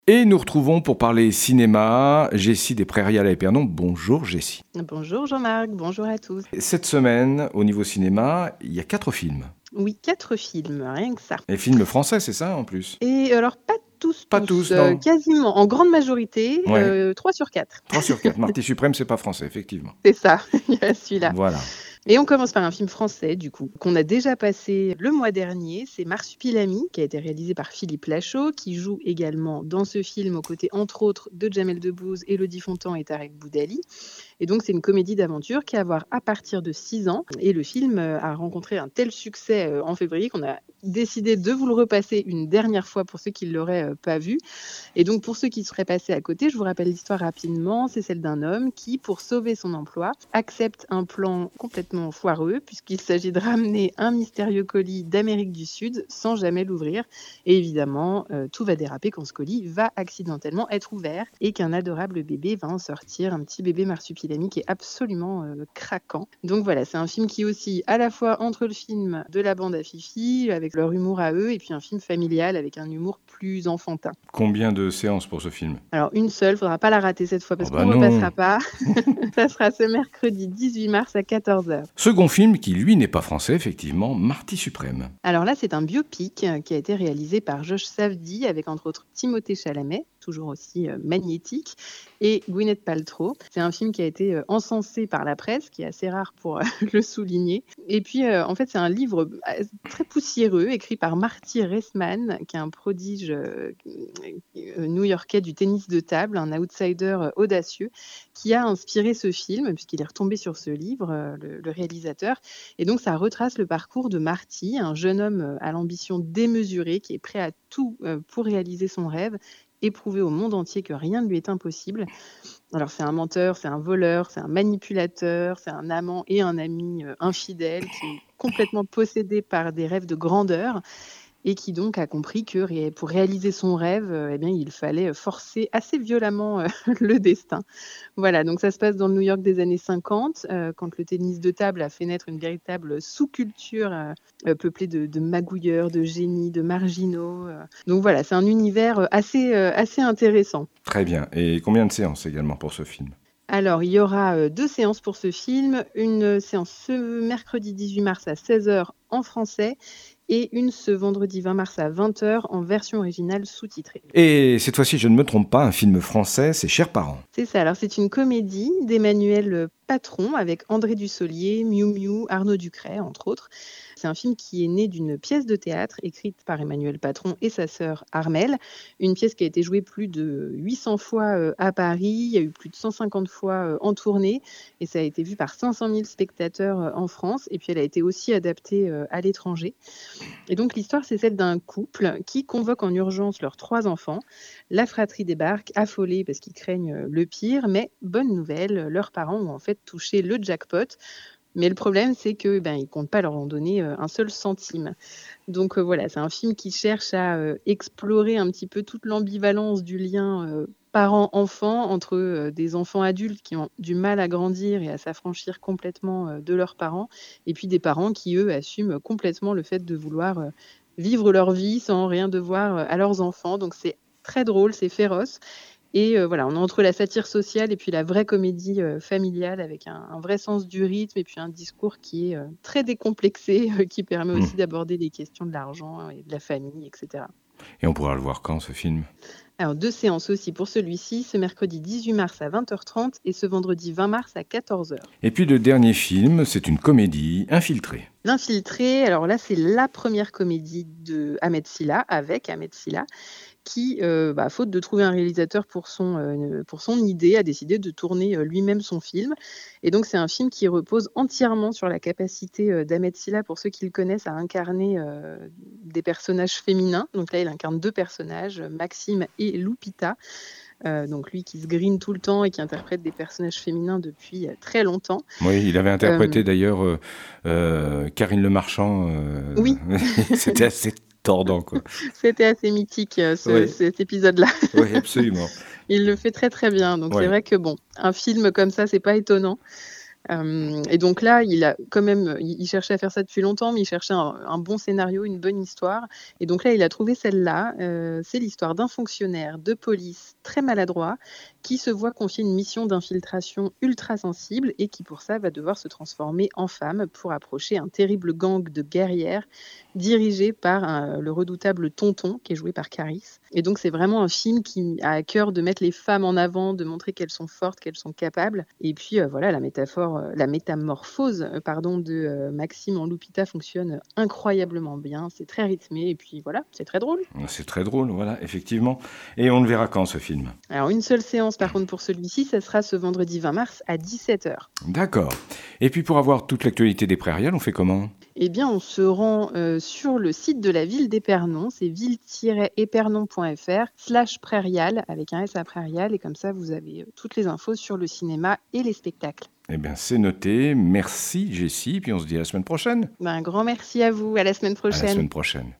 Et nous retrouvons pour parler cinéma Jessie des Prairies à la Épernon. Bonjour Jessie. Bonjour Jean-Marc, bonjour à tous. Cette semaine, au niveau cinéma, il y a 4 films. Oui, 4 films, rien que ça. Les films français, c'est ça en plus? Et alors pas Pas tous, non. quasiment, en grande majorité, Ouais. 3 sur 4. 3 sur 4. Marty Suprême, c'est pas français, effectivement. C'est ça, il y a celui-là. Voilà. Et on commence par un film français, du coup, qu'on a déjà passé le mois dernier. C'est Marsupilami, qui a été réalisé par Philippe Lachaud, qui joue également dans ce film aux côtés, entre autres, de Jamel Debbouze, Élodie Fontan et Tarek Boudali. Et donc, c'est une comédie d'aventure qui a à voir à partir de 6 ans. Et le film a rencontré un tel succès en février qu'on a décidé de vous le repasser une dernière fois pour ceux qui ne l'auraient pas vu. Et donc, pour ceux qui seraient passés à côté, je vous rappelle l'histoire rapidement. C'est celle d'un homme qui, pour sauver son emploi, accepte un plan complètement foireux puisqu'il s'agit de ramener un mystérieux colis d'Amérique du Sud sans jamais l'ouvrir. Et évidemment, tout va déraper quand ce colis va accidentellement être ouvert et qu'un adorable bébé va en sortir, un petit bébé marsupilami qui est absolument craquant. Donc voilà, c'est un film qui oscille à la fois entre le film de la bande à Fifi, avec leur humour à eux, et puis un film familial avec un humour plus enfantin. Combien de séances pour ce film? Alors une seule, faudra pas la rater cette fois parce Oh bah qu'on ne non. repassera pas. Ça sera ce mercredi 18 mars à 14h. Second film qui, lui, n'est pas français, effectivement, Marty Suprême. Alors là, c'est un biopic qui a été réalisé par Josh Safdie avec entre autres Timothée Chalamet, toujours aussi magnétique, et Gwyneth Paltrow. C'est un film qui a été encensé par la presse, qui est assez rare pour le souligner. Et puis, en fait, c'est un livre très poussiéreux, écrit par Marty Reisman, qui est un prodige new-yorkais du tennis de table, un outsider audacieux, qui a inspiré ce film, puisqu'il est retombé sur ce livre, le réalisateur. Et donc, ça retrace le parcours de Marty, un jeune homme à l'ambition démesurée, qui est prêt à tout pour réaliser son rêve, et prouver au monde entier que rien ne lui est impossible. Alors, c'est un menteur, c'est un voleur, c'est un manipulateur, c'est un amant et un ami infidèle qui est complètement possédé par des rêves de grandeur et qui donc a compris que pour réaliser son rêve, eh bien, il fallait forcer assez violemment le destin. Voilà, donc ça se passe dans le New York des années 50, quand le tennis de table a fait naître une véritable sous-culture peuplée de magouilleurs, de génies, de marginaux. Donc voilà, c'est un univers assez intéressant. Très bien. Et combien de séances également pour ce film? Alors, il y aura 2 séances pour ce film. Une séance ce mercredi 18 mars à 16h en français et une ce vendredi 20 mars à 20h en version originale sous-titrée. Et cette fois-ci, je ne me trompe pas, un film français, c'est Chers parents. C'est ça, alors c'est une comédie d'Emmanuel Patron avec André Dussolier, Miu Miu, Arnaud Ducret, entre autres. C'est un film qui est né d'une pièce de théâtre écrite par Emmanuel Patron et sa sœur Armelle. Une pièce qui a été jouée plus de 800 fois à Paris, il y a eu plus de 150 fois en tournée et ça a été vu par 500 000 spectateurs en France. Et puis elle a été aussi adaptée à l'étranger. Et donc l'histoire, c'est celle d'un couple qui convoque en urgence leurs 3 enfants. La fratrie débarque, affolée parce qu'ils craignent le pire, mais bonne nouvelle, leurs parents ont en fait touché le jackpot. Mais le problème, c'est qu'ils ne comptent pas leur en donner un seul centime. Donc voilà, c'est un film qui cherche à explorer un petit peu toute l'ambivalence du lien parents-enfants entre des enfants adultes qui ont du mal à grandir et à s'affranchir complètement de leurs parents, et puis des parents qui, eux, assument complètement le fait de vouloir vivre leur vie sans rien devoir à leurs enfants. Donc c'est très drôle, c'est féroce. Et voilà, on est entre la satire sociale et puis la vraie comédie familiale avec un vrai sens du rythme et puis un discours qui est très décomplexé, qui permet aussi d'aborder des questions de l'argent et de la famille, etc. Et on pourra le voir quand, ce film? Alors 2 séances aussi pour celui-ci, ce mercredi 18 mars à 20h30 et ce vendredi 20 mars à 14h. Et puis le dernier film, c'est une comédie, Infiltré. L'Infiltré, alors là, c'est la première comédie de Ahmed Silla, avec Ahmed Silla, qui, faute de trouver un réalisateur pour son idée, a décidé de tourner lui-même son film. Et donc, c'est un film qui repose entièrement sur la capacité d'Ahmed Silla, pour ceux qui le connaissent, à incarner des personnages féminins. Donc là, il incarne 2 personnages, Maxime et Lupita. Donc lui qui se grine tout le temps et qui interprète des personnages féminins depuis très longtemps. Oui, il avait interprété d'ailleurs Karine Le Marchand. Oui. C'était assez tordant, quoi. C'était assez mythique, cet épisode-là. Oui, absolument. Il le fait très très bien. Donc Ouais. c'est vrai que un film comme ça, c'est pas étonnant. Et donc là, il a quand même il cherchait à faire ça depuis longtemps, mais il cherchait un bon scénario, une bonne histoire et donc là, il a trouvé celle-là. C'est l'histoire d'un fonctionnaire de police très maladroit qui se voit confier une mission d'infiltration ultra sensible et qui, pour ça, va devoir se transformer en femme pour approcher un terrible gang de guerrières dirigé par le redoutable Tonton, qui est joué par Caris. Et donc, c'est vraiment un film qui a à cœur de mettre les femmes en avant, de montrer qu'elles sont fortes, qu'elles sont capables. Et puis, voilà, la métamorphose, de Maxime en Lupita fonctionne incroyablement bien. C'est très rythmé et puis voilà, c'est très drôle. C'est très drôle, voilà, effectivement. Et on le verra quand, ce film? Alors, une seule séance, par contre, pour celui-ci, ça sera ce vendredi 20 mars à 17h. D'accord. Et puis, pour avoir toute l'actualité des Prairiales, on fait comment? Eh bien, on se rend sur le site de la ville d'Épernon, c'est ville-épernon.fr/prairial, avec un S à Prairial, et comme ça, vous avez toutes les infos sur le cinéma et les spectacles. Eh bien, c'est noté. Merci, Jessie. Puis on se dit à la semaine prochaine. Un grand merci à vous, à la semaine À la prochaine. semaine prochaine.